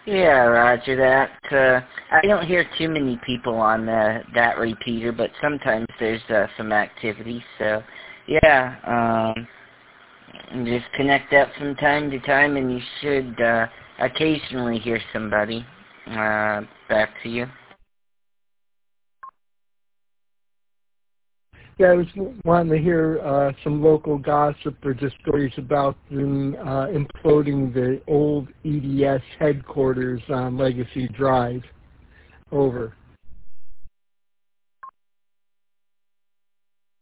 Yeah, roger that. I don't hear too many people on that repeater, but sometimes there's some activity. So, yeah, just connect up from time to time, and you should occasionally hear somebody. Back to you. Yeah, I was wanting to hear some local gossip or just stories about them imploding the old EDS headquarters on Legacy Drive. Over.